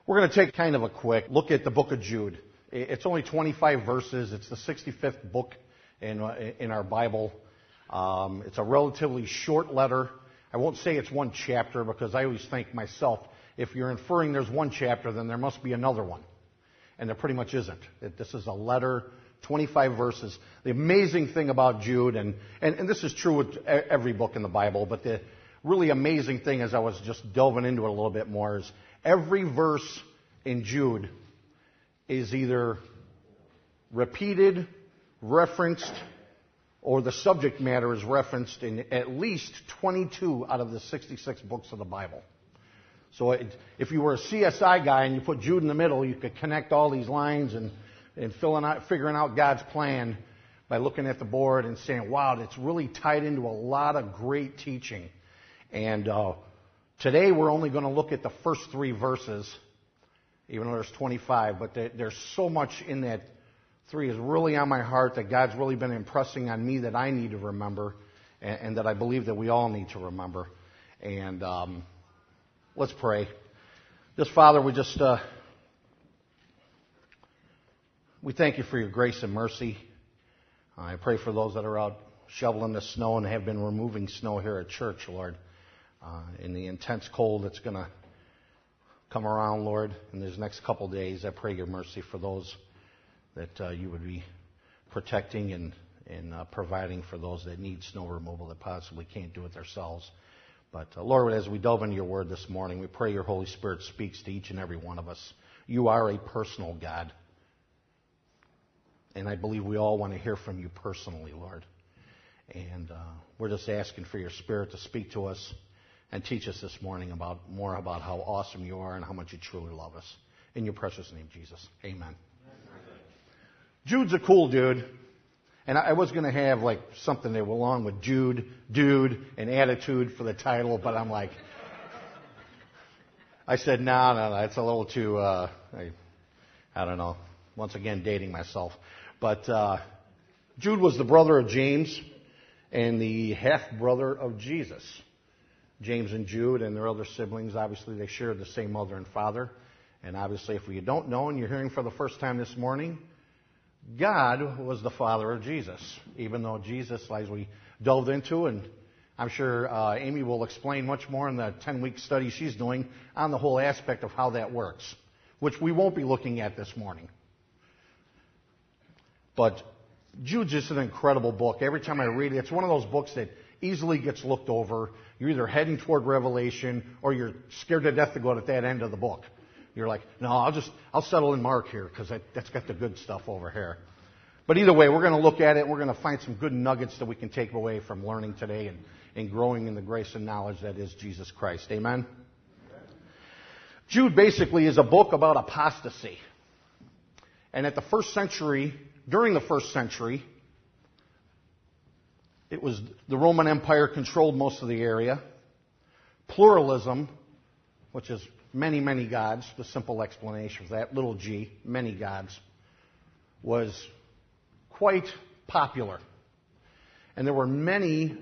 We're going to take kind of a quick look at the book of Jude. It's only 25 verses. It's the 65th book in our Bible. It's a relatively short letter. I won't say it's one chapter because I always think myself, if you're inferring there's one chapter, then there must be another one. And there pretty much isn't. This is a letter, 25 verses. The amazing thing about Jude, and this is true with every book in the Bible, but the really amazing thing as I was just delving into it a little bit more is every verse in Jude is either repeated, referenced, or the subject matter is referenced in at least 22 out of the 66 books of the Bible. So if you were a CSI guy and you put Jude in the middle, you could connect all these lines and figuring out God's plan by looking at the board and saying, wow, it's really tied into a lot of great teaching. And today we're only going to look at the first 3 verses, even though there's 25, but there's so much in that 3 is really on my heart that God's really been impressing on me that I need to remember and that I believe that we all need to remember. And let's pray. Just, Father, we thank you for your grace and mercy. I pray for those that are out shoveling the snow and have been removing snow here at church, Lord. In the intense cold that's going to come around, Lord, in these next couple days, I pray your mercy for those that you would be protecting and providing for those that need snow removal that possibly can't do it themselves. But, Lord, as we delve into your word this morning, we pray your Holy Spirit speaks to each and every one of us. You are a personal God. And I believe we all want to hear from you personally, Lord. And we're just asking for your Spirit to speak to us and teach us this morning more about how awesome you are and how much you truly love us. In your precious name, Jesus. Amen. Jude's a cool dude. And I was going to have like something that went along with Jude, dude, and attitude for the title, but I'm like, I said, no, it's a little too, I don't know, once again dating myself. But Jude was the brother of James and the half-brother of Jesus. James and Jude and their other siblings, obviously they shared the same mother and father. And obviously if you don't know and you're hearing for the first time this morning, God was the father of Jesus, even though Jesus, as we delved into, and I'm sure Amy will explain much more in the 10-week study she's doing on the whole aspect of how that works, which we won't be looking at this morning. But Jude's just an incredible book. Every time I read it, it's one of those books that easily gets looked over. You're either heading toward Revelation or you're scared to death to go to that end of the book. You're like, no, I'll settle in Mark here because that's got the good stuff over here. But either way, we're going to look at it and we're going to find some good nuggets that we can take away from learning today and growing in the grace and knowledge that is Jesus Christ. Amen? Jude basically is a book about apostasy. And at the first century, during the first century, it was the Roman Empire controlled most of the area. Pluralism, which is many, many gods, the simple explanation of that, little g, many gods, was quite popular. And there were many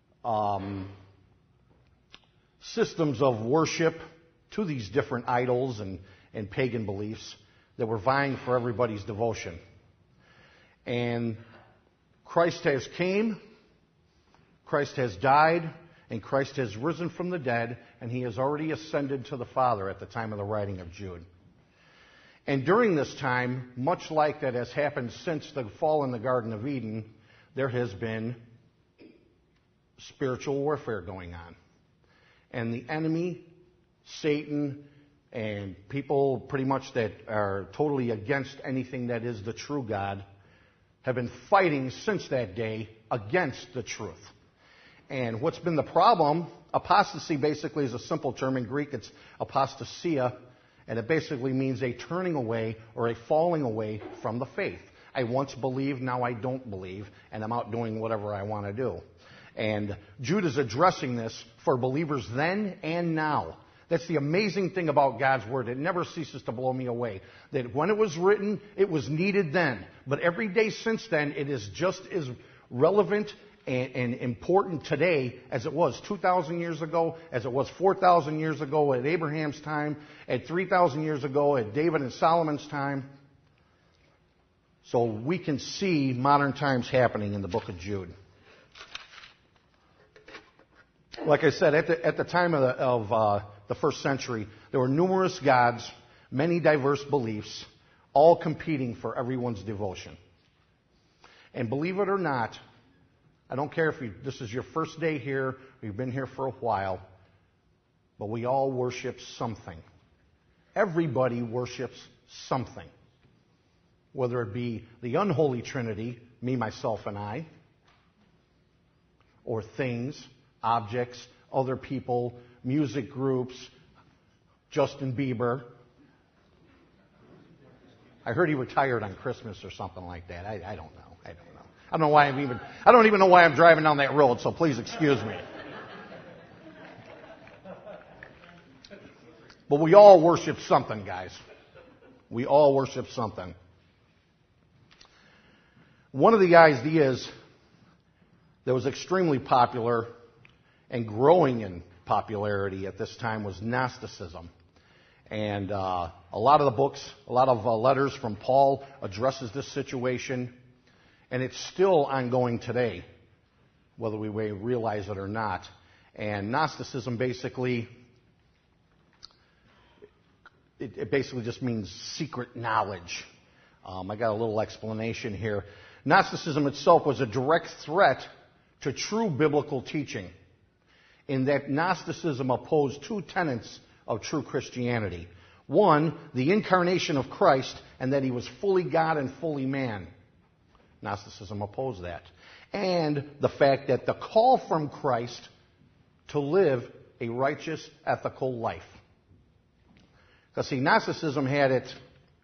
systems of worship to these different idols and pagan beliefs that were vying for everybody's devotion. And Christ has came, Christ has died, and Christ has risen from the dead, and he has already ascended to the Father at the time of the writing of Jude. And during this time, much like that has happened since the fall in the Garden of Eden, there has been spiritual warfare going on. And the enemy, Satan, and people pretty much that are totally against anything that is the true God have been fighting since that day against the truth. And what's been the problem, apostasy basically is a simple term. In Greek, it's apostasia, and it basically means a turning away or a falling away from the faith. I once believed, now I don't believe, and I'm out doing whatever I want to do. And Jude is addressing this for believers then and now. That's the amazing thing about God's Word. It never ceases to blow me away. That when it was written, it was needed then. But every day since then, it is just as relevant and important today as it was 2,000 years ago, as it was 4,000 years ago at Abraham's time, at 3,000 years ago at David and Solomon's time. So we can see modern times happening in the book of Jude. Like I said, at the time of the first century, there were numerous gods, many diverse beliefs, all competing for everyone's devotion. And believe it or not, I don't care if this is your first day here, or you've been here for a while, but we all worship something. Everybody worships something. Whether it be the unholy Trinity, me, myself, and I, or things, objects, other people, music groups, Justin Bieber. I heard he retired on Christmas or something like that. I don't know. I don't even know why I'm driving down that road, so please excuse me. But we all worship something, guys. We all worship something. One of the ideas that was extremely popular and growing in popularity at this time was Gnosticism. And a lot of the books, a lot of letters from Paul addresses this situation. And it's still ongoing today, whether we realize it or not. And Gnosticism basically, it basically just means secret knowledge. I got a little explanation here. Gnosticism itself was a direct threat to true biblical teaching, in that Gnosticism opposed two tenets of true Christianity. One, the incarnation of Christ, and that he was fully God and fully man. Gnosticism opposed that. And the fact that the call from Christ to live a righteous, ethical life. Because, see, Gnosticism had it.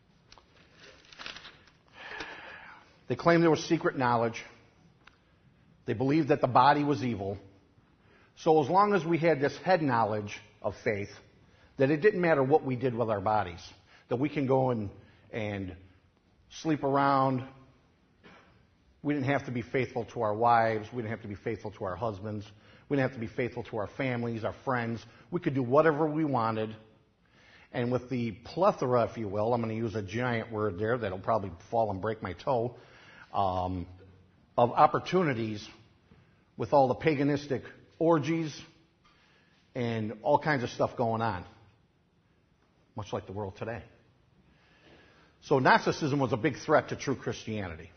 They claimed there was secret knowledge. They believed that the body was evil. So as long as we had this head knowledge of faith, that it didn't matter what we did with our bodies. That we can go and sleep around. We didn't have to be faithful to our wives. We didn't have to be faithful to our husbands. We didn't have to be faithful to our families, our friends. We could do whatever we wanted. And with the plethora, if you will, I'm going to use a giant word there that'll probably fall and break my toe, of opportunities with all the paganistic orgies and all kinds of stuff going on, much like the world today. So Gnosticism was a big threat to true Christianity.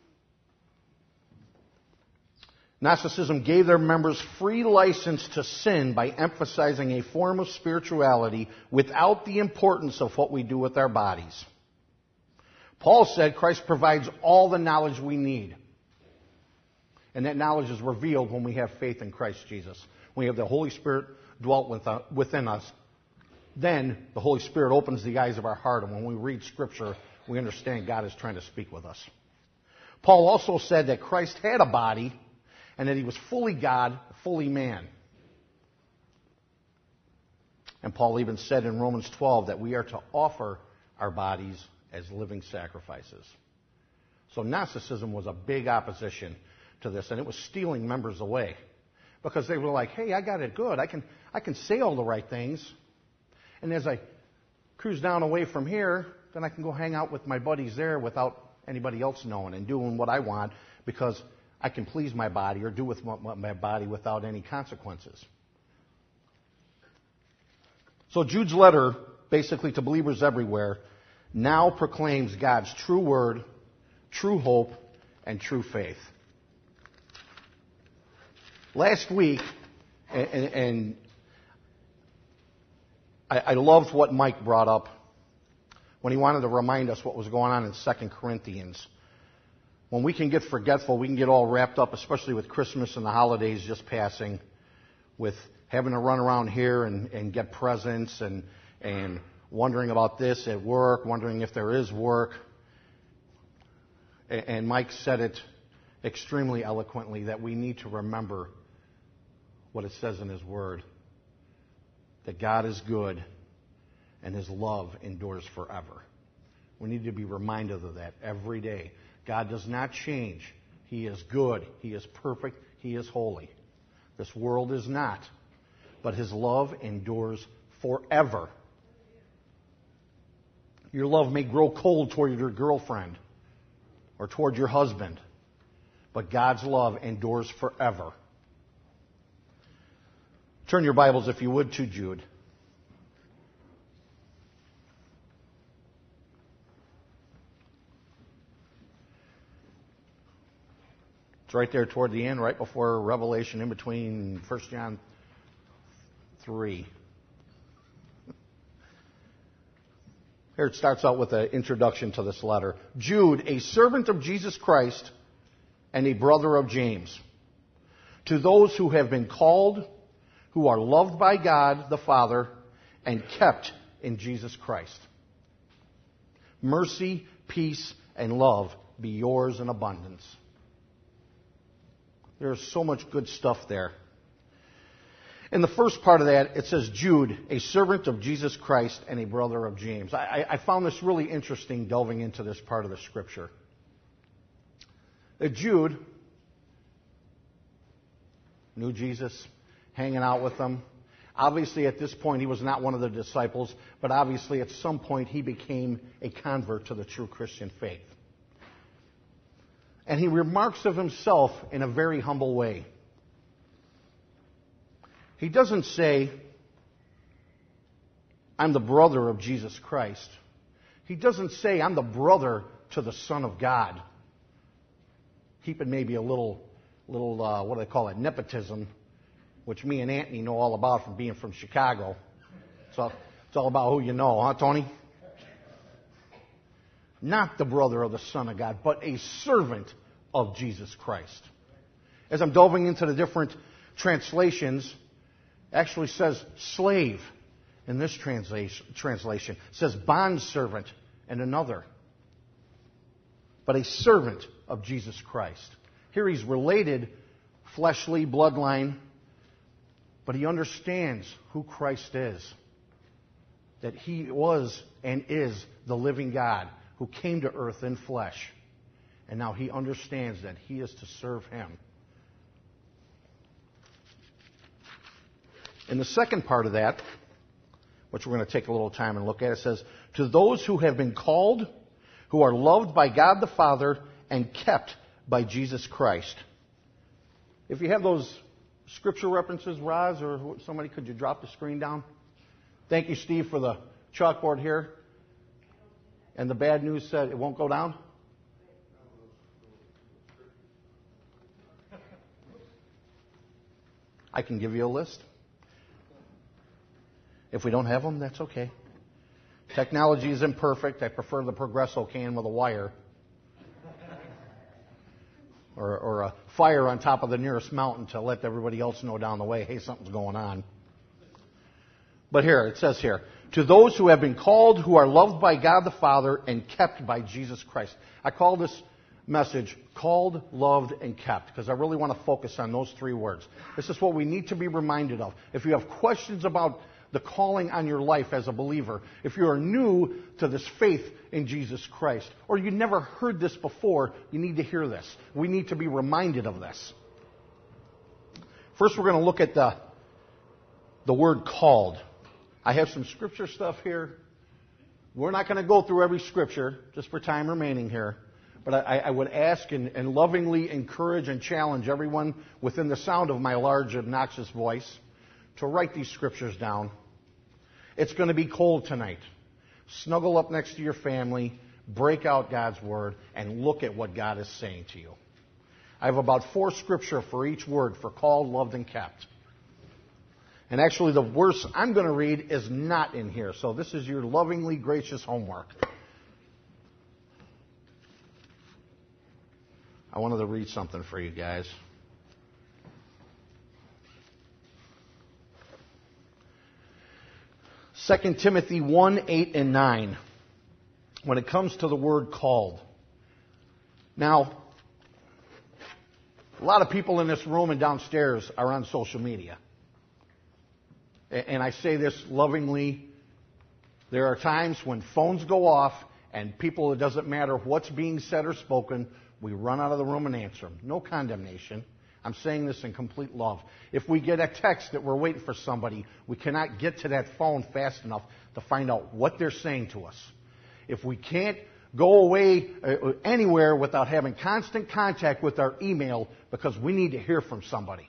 Gnosticism gave their members free license to sin by emphasizing a form of spirituality without the importance of what we do with our bodies. Paul said Christ provides all the knowledge we need. And that knowledge is revealed when we have faith in Christ Jesus. When we have the Holy Spirit dwelt within us, then the Holy Spirit opens the eyes of our heart, and when we read Scripture, we understand God is trying to speak with us. Paul also said that Christ had a body, and that he was fully God, fully man. And Paul even said in Romans 12 that we are to offer our bodies as living sacrifices. So Gnosticism was a big opposition to this, and it was stealing members away. Because they were like, hey, I got it good. I can say all the right things. And as I cruise down away from here, then I can go hang out with my buddies there without anybody else knowing and doing what I want, because I can please my body or do with my body without any consequences. So Jude's letter, basically to believers everywhere, now proclaims God's true word, true hope, and true faith. Last week, and I loved what Mike brought up when he wanted to remind us what was going on in 2 Corinthians. When we can get forgetful, we can get all wrapped up, especially with Christmas and the holidays just passing, with having to run around here and get presents and wondering about this at work, wondering if there is work. And Mike said it extremely eloquently that we need to remember what it says in His Word, that God is good and His love endures forever. We need to be reminded of that every day. God does not change. He is good. He is perfect. He is holy. This world is not. But His love endures forever. Your love may grow cold toward your girlfriend or toward your husband, but God's love endures forever. Turn your Bibles, if you would, to Jude. It's right there toward the end, right before Revelation, in between 1 John 3. Here it starts out with an introduction to this letter. Jude, a servant of Jesus Christ and a brother of James, to those who have been called, who are loved by God the Father, and kept in Jesus Christ. Mercy, peace, and love be yours in abundance. There's so much good stuff there. In the first part of that, it says, Jude, a servant of Jesus Christ and a brother of James. I found this really interesting delving into this part of the Scripture. Jude knew Jesus, hanging out with them. Obviously, at this point, he was not one of the disciples, but obviously, at some point, he became a convert to the true Christian faith. And he remarks of himself in a very humble way. He doesn't say, I'm the brother of Jesus Christ. He doesn't say, I'm the brother to the Son of God. Keeping maybe a little what do they call it, nepotism, which me and Anthony know all about from being from Chicago. So it's all about who you know, huh, Tony? Not the brother of the Son of God, but a servant of Jesus Christ. As I'm delving into the different translations, actually says slave in this translation. It says bondservant in another. But a servant of Jesus Christ. Here he's related, fleshly bloodline, but he understands who Christ is. That He was and is the living God who came to earth in flesh. And now he understands that he is to serve Him. In the second part of that, which we're going to take a little time and look at, it says, to those who have been called, who are loved by God the Father, and kept by Jesus Christ. If you have those scripture references, Roz, or somebody, could you drop the screen down? Thank you, Steve, for the chalkboard here. And the bad news said it won't go down? I can give you a list. If we don't have them, that's okay. Technology is imperfect. I prefer the Progresso can with a wire. Or a fire on top of the nearest mountain to let everybody else know down the way, hey, something's going on. But here, it says here, to those who have been called, who are loved by God the Father, and kept by Jesus Christ. I call this message called, loved, and kept, because I really want to focus on those three words. This is what we need to be reminded of. If you have questions about the calling on your life as a believer, if you are new to this faith in Jesus Christ, or you never heard this before, you need to hear this. We need to be reminded of this. First, we're going to look at the word called. I have some scripture stuff here. We're not going to go through every scripture, just for time remaining here. But I would ask and lovingly encourage and challenge everyone within the sound of my large, obnoxious voice to write these scriptures down. It's going to be cold tonight. Snuggle up next to your family, break out God's Word, and look at what God is saying to you. I have about 4 scripture for each word for called, loved, and kept. And actually, the verse I'm going to read is not in here. So this is your lovingly gracious homework. I wanted to read something for you guys. Second Timothy 1, 8, and 9. When it comes to the word called. Now, a lot of people in this room and downstairs are on social media. And I say this lovingly. There are times when phones go off and people, it doesn't matter what's being said or spoken, we run out of the room and answer them. No condemnation. I'm saying this in complete love. If we get a text that we're waiting for somebody, we cannot get to that phone fast enough to find out what they're saying to us. If we can't go away anywhere without having constant contact with our email, because we need to hear from somebody.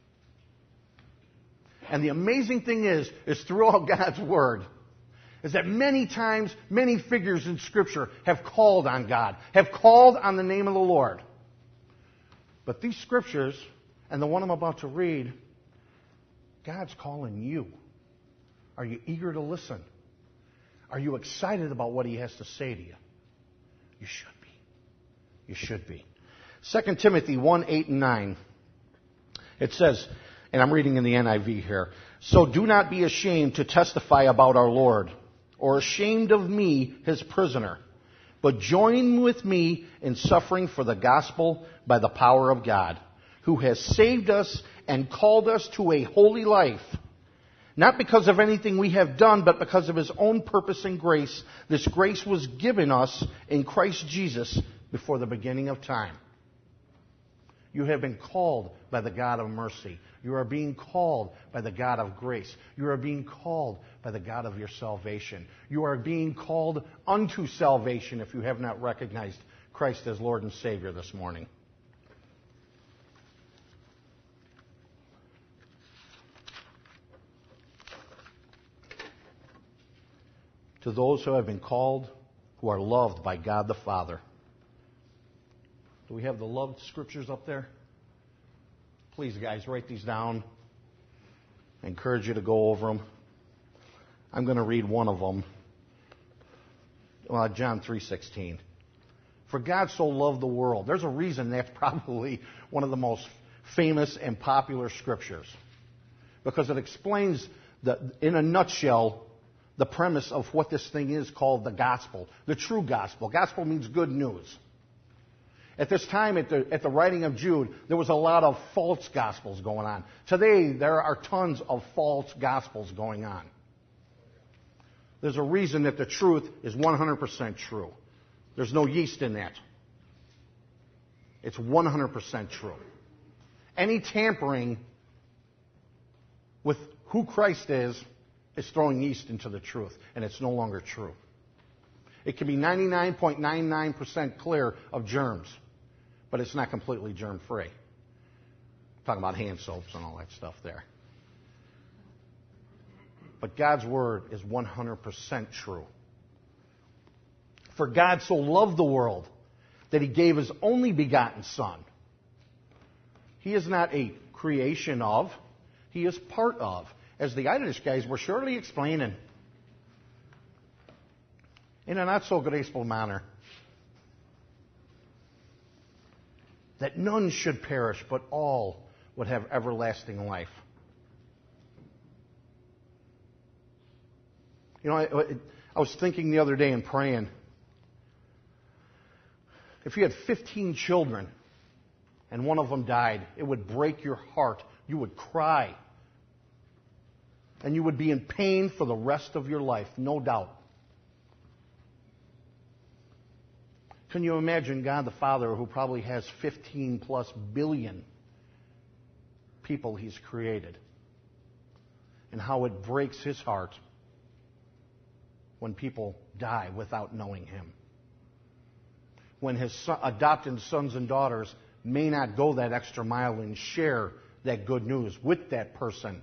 And the amazing thing is throughout God's Word, is that many times, many figures in Scripture have called on God, have called on the name of the Lord. But these Scriptures, and the one I'm about to read, God's calling you. Are you eager to listen? Are you excited about what He has to say to you? You should be. You should be. 2 Timothy 1, 8 and 9. It says, and I'm reading in the NIV here, so do not be ashamed to testify about our Lord, or ashamed of me, His prisoner, but join with me in suffering for the gospel by the power of God, who has saved us and called us to a holy life, not because of anything we have done, but because of His own purpose and grace. This grace was given us in Christ Jesus before the beginning of time. You have been called by the God of mercy. You are being called by the God of grace. You are being called by the God of your salvation. You are being called unto salvation if you have not recognized Christ as Lord and Savior this morning. To those who have been called, who are loved by God the Father. Do we have the loved scriptures up there? Please, guys, write these down. I encourage you to go over them. I'm going to read one of them. John 3:16. For God so loved the world. There's a reason that's probably one of the most famous and popular scriptures. Because it explains, in a nutshell, the premise of what this thing is called the gospel. The true gospel. Gospel means good news. At this time, at the writing of Jude, there was a lot of false gospels going on. Today, there are tons of false gospels going on. There's a reason that the truth is 100% true. There's no yeast in that. It's 100% true. Any tampering with who Christ is throwing yeast into the truth, and it's no longer true. It can be 99.99% clear of germs, but it's not completely germ-free. Talking about hand soaps and all that stuff there. But God's Word is 100% true. For God so loved the world that He gave His only begotten Son. He is not a creation of, He is part of. As the Irish guys were surely explaining, in a not so graceful manner, that none should perish, but all would have everlasting life. You know, I was thinking the other day in praying, if you had 15 children and one of them died, it would break your heart. You would cry. And you would be in pain for the rest of your life, no doubt. Can you imagine God the Father, who probably has 15 plus billion people He's created, and how it breaks His heart when people die without knowing Him? When His adopted sons and daughters may not go that extra mile and share that good news with that person.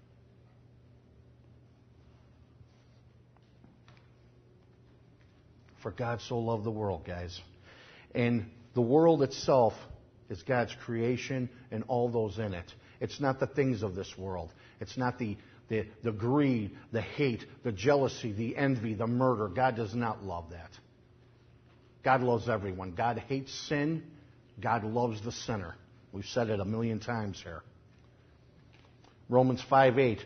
For God so loved the world, guys. And the world itself is God's creation and all those in it. It's not the things of this world. It's not the greed, the hate, the jealousy, the envy, the murder. God does not love that. God loves everyone. God hates sin. God loves the sinner. We've said it a million times here. Romans 5:8.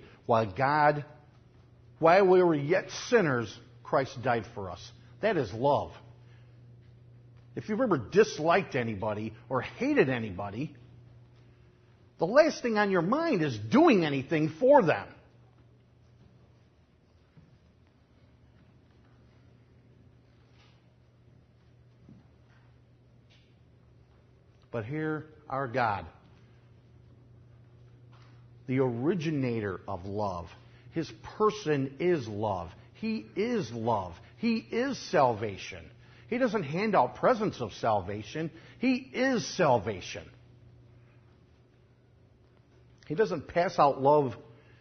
While we were yet sinners, Christ died for us. That is love. If you've ever disliked anybody or hated anybody, the last thing on your mind is doing anything for them. But here, our God the originator of love. His person is love. He is love. He is salvation. He doesn't hand out presents of salvation. He is salvation. He doesn't pass out love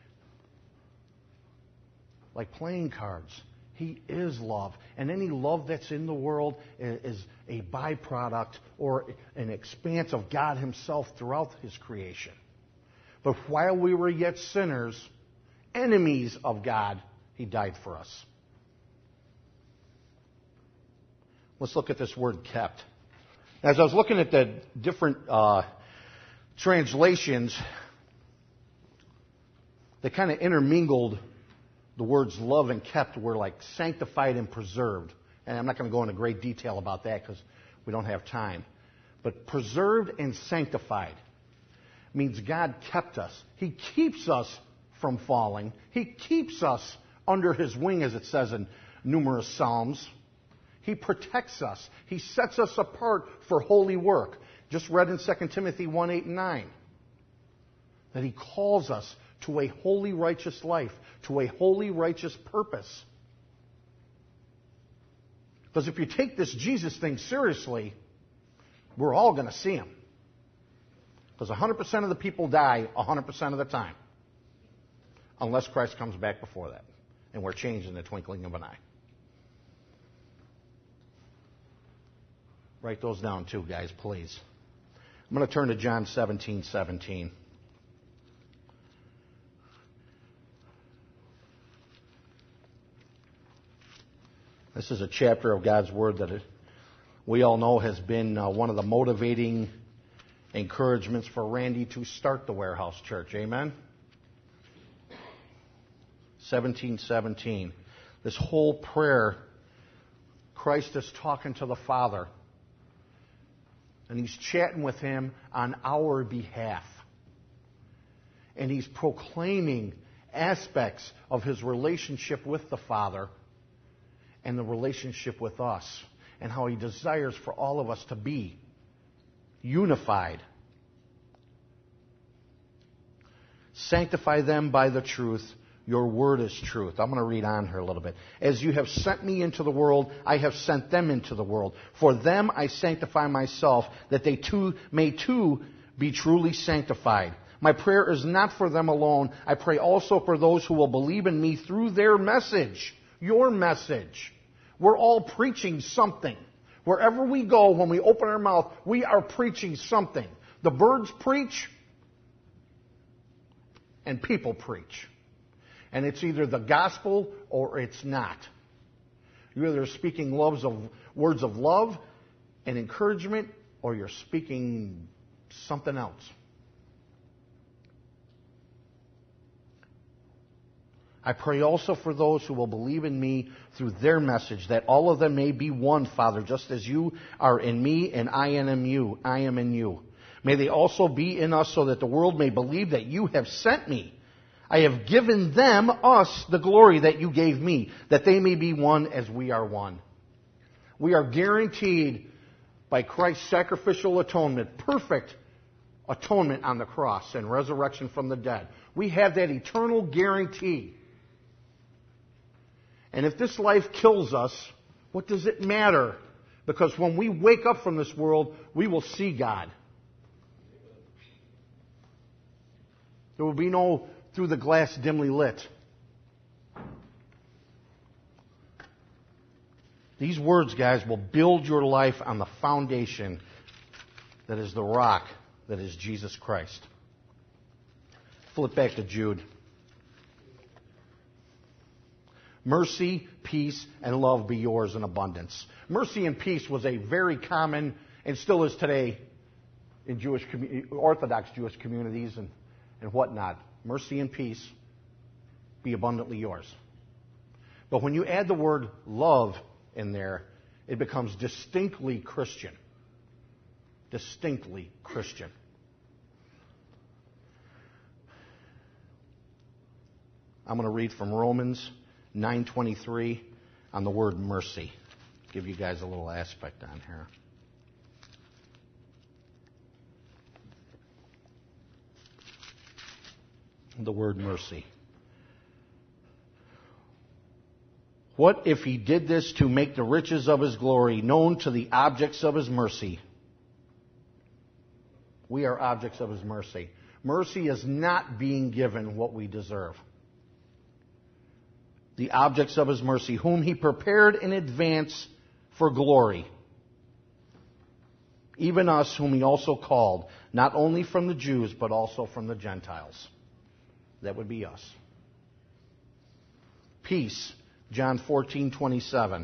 like playing cards. He is love. And any love that's in the world is a byproduct or an expanse of God Himself throughout His creation. But while we were yet sinners, enemies of God, He died for us. Let's look at this word kept. As I was looking at the different translations, they kind of intermingled. The words love and kept were like sanctified and preserved. And I'm not going to go into great detail about that because we don't have time. But preserved and sanctified means God kept us. He keeps us from falling. He keeps us under His wing, as it says in numerous Psalms. He protects us. He sets us apart for holy work. Just read in 2 Timothy 1, 8, and 9. That He calls us to a holy, righteous life, to a holy, righteous purpose. Because if you take this Jesus thing seriously, we're all going to see Him. Because 100% of the people die 100% of the time. Unless Christ comes back before that. And we're changed in the twinkling of an eye. Write those down too, guys, please. I'm going to turn to John 17:17. This is a chapter of God's Word that we all know has been one of the motivating encouragements for Randy to start the Warehouse Church. Amen? 17:17. This whole prayer, Christ is talking to the Father. And He's chatting with Him on our behalf. And He's proclaiming aspects of His relationship with the Father and the relationship with us, and how He desires for all of us to be unified. Sanctify them by the truth. Your word is truth. I'm going to read on here a little bit. As you have sent me into the world, I have sent them into the world. For them I sanctify myself, that they too may be truly sanctified. My prayer is not for them alone. I pray also for those who will believe in me through their message. Your message. We're all preaching something. Wherever we go, when we open our mouth, we are preaching something. The birds preach, and people preach. And it's either the gospel or it's not. You're either speaking words of love and encouragement, or you're speaking something else. I pray also for those who will believe in me through their message, that all of them may be one, Father, just as you are in me and I am in you. May they also be in us, so that the world may believe that you have sent me. I have given them, us, the glory that you gave me, that they may be one as we are one. We are guaranteed by Christ's sacrificial atonement, perfect atonement on the cross and resurrection from the dead. We have that eternal guarantee. And if this life kills us, what does it matter? Because when we wake up from this world, we will see God. There will be no through the glass dimly lit. These words, guys, will build your life on the foundation that is the rock that is Jesus Christ. Flip back to Jude. Mercy, peace, and love be yours in abundance. Mercy and peace was a very common, and still is today, in Orthodox Jewish communities and whatnot. Mercy and peace be abundantly yours. But when you add the word love in there, it becomes distinctly Christian. Distinctly Christian. I'm going to read from Romans 9:23 on the word mercy. Give you guys a little aspect on here. the word mercy. What if he did this to make the riches of his glory known to the objects of his mercy? We are objects of his mercy. Mercy is not being given what we deserve. The objects of his mercy, whom he prepared in advance for glory. Even us, whom he also called, not only from the Jews, but also from the Gentiles. That would be us. Peace, John 14:27.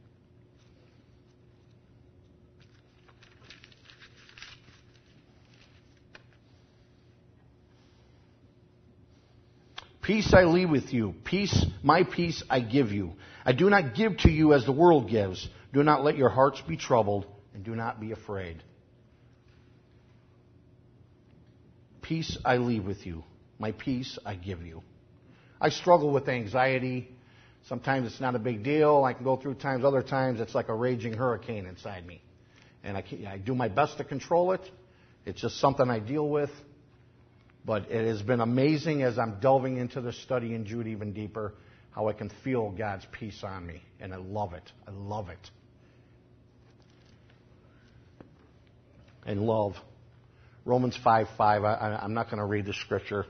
Peace I leave with you. My peace I give you. I do not give to you as the world gives. Do not let your hearts be troubled, and do not be afraid. Peace I leave with you. My peace I give you. I struggle with anxiety. Sometimes it's not a big deal. I can go through times. Other times it's like a raging hurricane inside me. And I do my best to control it. It's just something I deal with. But it has been amazing as I'm delving into this study in Jude even deeper, how I can feel God's peace on me. And I love it. I love it. And love. Romans 5:5. I'm not going to read the scripture.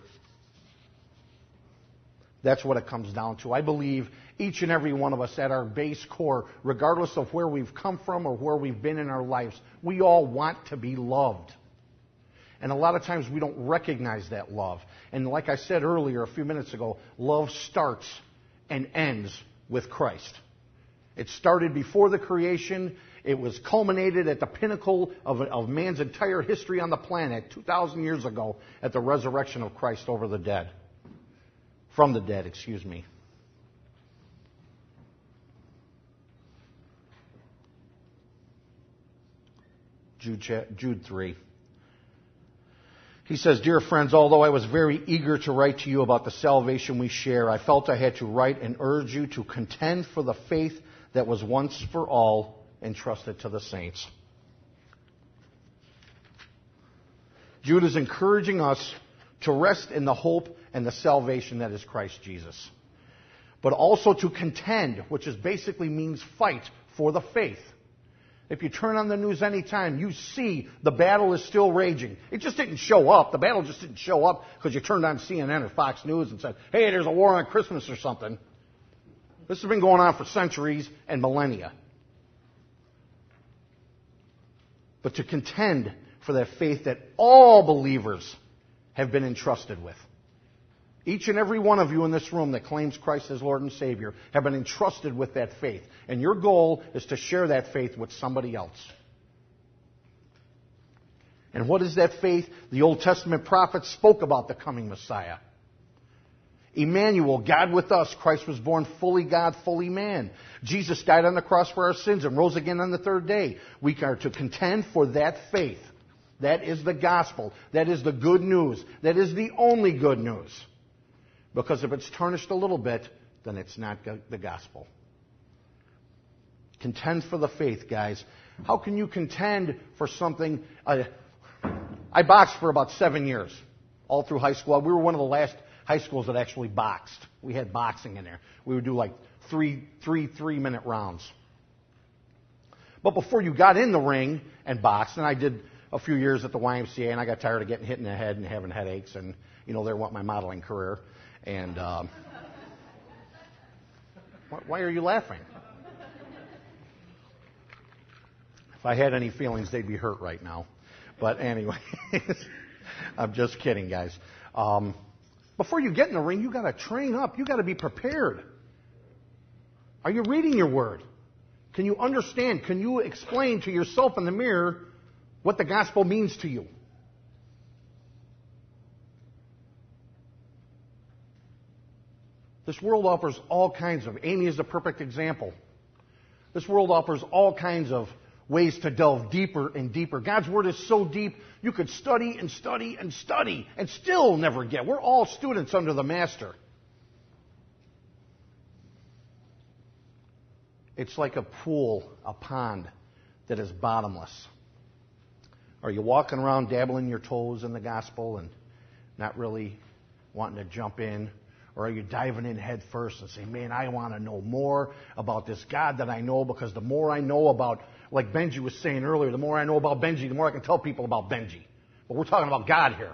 That's what it comes down to. I believe each and every one of us at our base core, regardless of where we've come from or where we've been in our lives, we all want to be loved. And a lot of times we don't recognize that love. And like I said earlier, a few minutes ago, love starts and ends with Christ. It started before the creation. It was culminated at the pinnacle of man's entire history on the planet 2,000 years ago at the resurrection of Christ over the dead. From the dead, excuse me. Jude 3. He says, Dear friends, although I was very eager to write to you about the salvation we share, I felt I had to write and urge you to contend for the faith that was once for all entrusted to the saints. Jude is encouraging us to rest in the hope and the salvation that is Christ Jesus. But also to contend, which is basically means fight for the faith. If you turn on the news anytime, you see the battle is still raging. It just didn't show up. The battle just didn't show up because you turned on CNN or Fox News and said, hey, there's a war on Christmas or something. This has been going on for centuries and millennia. But to contend for that faith that all believers have been entrusted with. Each and every one of you in this room that claims Christ as Lord and Savior have been entrusted with that faith. And your goal is to share that faith with somebody else. And what is that faith? The Old Testament prophets spoke about the coming Messiah. Emmanuel, God with us. Christ was born fully God, fully man. Jesus died on the cross for our sins and rose again on the third day. We are to contend for that faith. That is the gospel. That is the good news. That is the only good news. Because if it's tarnished a little bit, then it's not the gospel. Contend for the faith, guys. How can you contend for something? I boxed for about 7 years, all through high school. We were one of the last high schools that actually boxed. We had boxing in there. We would do like three-minute rounds. But before you got in the ring and boxed, and I did a few years at the YMCA, and I got tired of getting hit in the head and having headaches, and there went my modeling career. And why are you laughing? If I had any feelings, they'd be hurt right now. But anyway, I'm just kidding, guys. Before you get in the ring, you got to train up. You got to be prepared. Are you reading your word? Can you understand? Can you explain to yourself in the mirror what the gospel means to you? This world offers all kinds of, Amy is the perfect example. This world offers all kinds of ways to delve deeper and deeper. God's Word is so deep, you could study and study and study and still never get. We're all students under the Master. It's like a pool, a pond that is bottomless. Are you walking around dabbling your toes in the gospel and not really wanting to jump in? Or are you diving in head first and saying, man, I want to know more about this God that I know, because the more I know about, like Benji was saying earlier, the more I know about Benji, the more I can tell people about Benji. But we're talking about God here.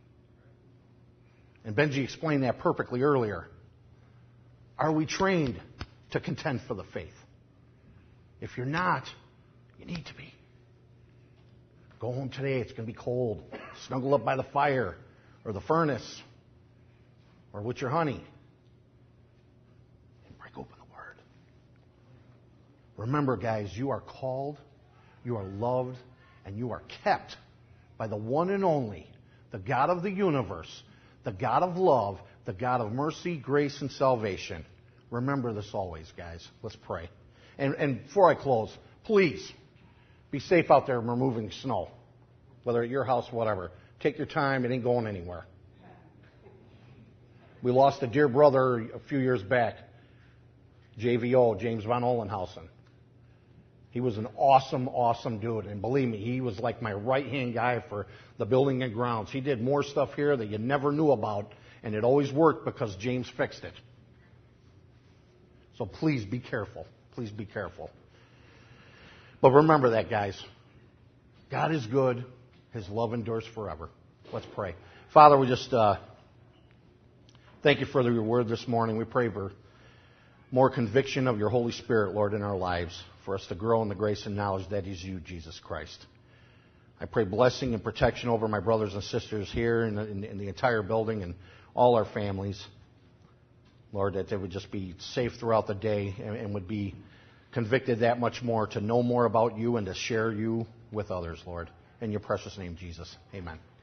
And Benji explained that perfectly earlier. Are we trained to contend for the faith? If you're not, you need to be. Go home today. It's going to be cold. Snuggle up by the fire or the furnace or with your honey and break open the Word. Remember, guys, you are called, you are loved, and you are kept by the one and only, the God of the universe, the God of love, the God of mercy, grace, and salvation. Remember this always, guys. Let's pray. And before I close, please be safe out there removing snow, whether at your house or whatever. Take your time. It ain't going anywhere. We lost a dear brother a few years back, JVO, James Von Ohlenhausen. He was an awesome, awesome dude. And believe me, he was like my right-hand guy for the building and grounds. He did more stuff here that you never knew about, and it always worked because James fixed it. So please be careful. Please be careful. But remember that, guys. God is good. His love endures forever. Let's pray. Father, we just thank you for your word this morning. We pray for more conviction of your Holy Spirit, Lord, in our lives, for us to grow in the grace and knowledge that is you, Jesus Christ. I pray blessing and protection over my brothers and sisters here in the entire building and all our families. Lord, that they would just be safe throughout the day and would be convicted that much more to know more about you and to share you with others, Lord. In your precious name, Jesus. Amen.